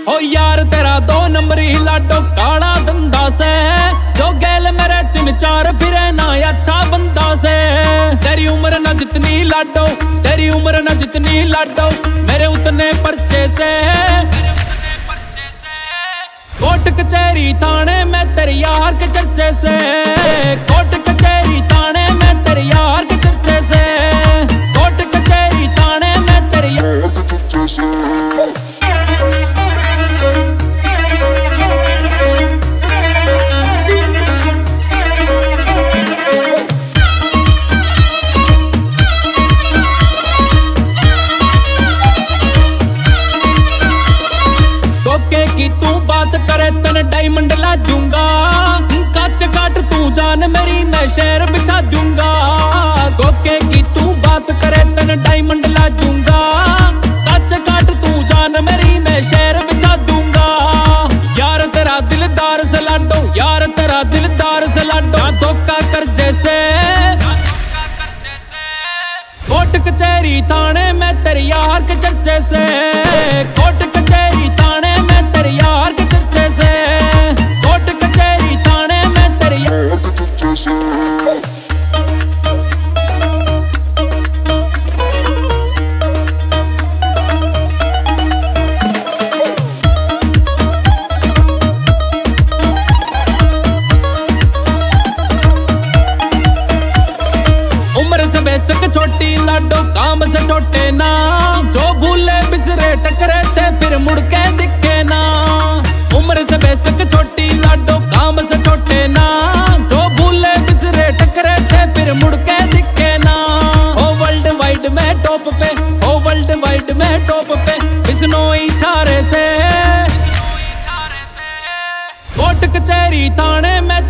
ओ यार तेरा 2 नंबरी लाडो काला धंधा से, जो गैल मेरे 3-4 फिरे ना अच्छा बंदा से। तेरी उम्र न जितनी लाडो, तेरी उम्र न जितनी लाडो, मेरे उतने पर्चे से। कोर्ट कचहरी थाने में तेरे यार के चर्चे से, कोर्ट कचहरी थाने में तेरे यार के चर्चे से, कोर्ट कचहरी थाने में तेरे यार के चर्चे से। की तू बात करे तन डायमंड ला दूंगा, काच काट तू जान मेरी मैं शहर बिछा दूंगा। कोके की तू बात करे तन डायमंड ला दूंगा, काच काट तू जान मेरी मैं शहर बिछा दूंगा। यार तेरा दिलदार से लाडो, यार तेरा दिलदार से लाडो, धोखा कर जैसे। कोर्ट कचहरी थाने में तेरे यार के चर्चे से, कोर्ट कचहरी थाने में तेरे यार के चर्चे से, कोर्ट कचहरी थाने में तेरे यार के चर्चे से। उम्र से बेशक छोटी लाडो, काम से छोटे ना, जो भूले बिसरे टकरे थे फिर मुड़ के दिखे ना। उम्र से बेशक छोटी लाडो, काम से छोटे ना, जो भूले बिसरे टकरे थे फिर मुड़ के दिखे ना। ओ वर्ल्ड वाइड में टॉप पे, ओ वर्ल्ड वाइड में टॉप पे, बिश्नोई छारे से। कोर्ट कचहरी थाने में